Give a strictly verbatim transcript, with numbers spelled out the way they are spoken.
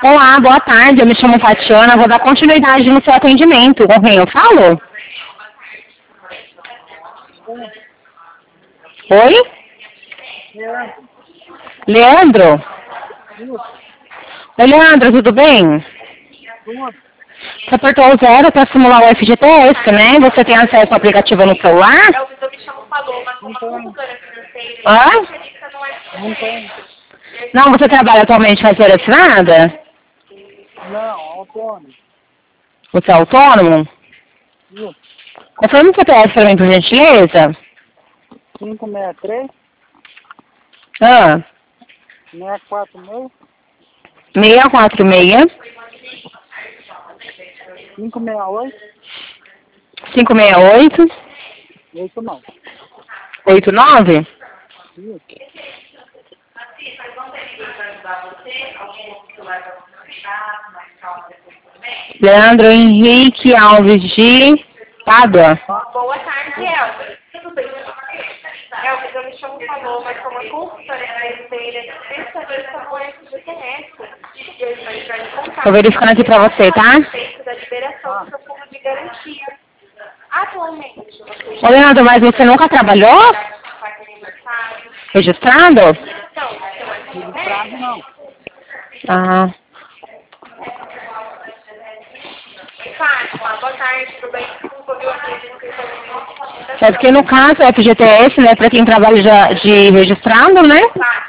Olá, boa tarde. Eu me chamo Tatiana. Vou dar continuidade no seu atendimento. Com quem eu falo? Oi? Leandro? Oi, Leandro, tudo bem? Você apertou o zero para simular o F G T S, né? Você tem acesso ao aplicativo no celular? Hã? Não, você trabalha atualmente com carteira assinada? Não, autônomo. Você é autônomo? Isso. Confirma o C P F para mim, por gentileza? cinco seis três, Ah, seis quatro seis, seis quatro seis, cinco seis oito, cinco seis oito, oito nove. oito nove? Isso. Leandro Henrique Alves de Pádua. Boa tarde, Elvis. Tudo bem? Elvis, eu me chamo Paloma, sou uma consultora financeira, especialista com F G T S. E eu estou entrando em contato Tô verificando aqui pra você, tá? a respeito da liberação do seu fundo de garantia. Atualmente, você Ô, Leandro, mas você nunca trabalhou já está no quarto aniversário. registrado? Então, seu Registrado aniversário. não. Ah, Fátima, boa tarde, tudo bem? Desculpa, viu? Aqui, não sei se eu é porque no caso, o F G T S, né, pra quem trabalha já de registrado, né? Fátima.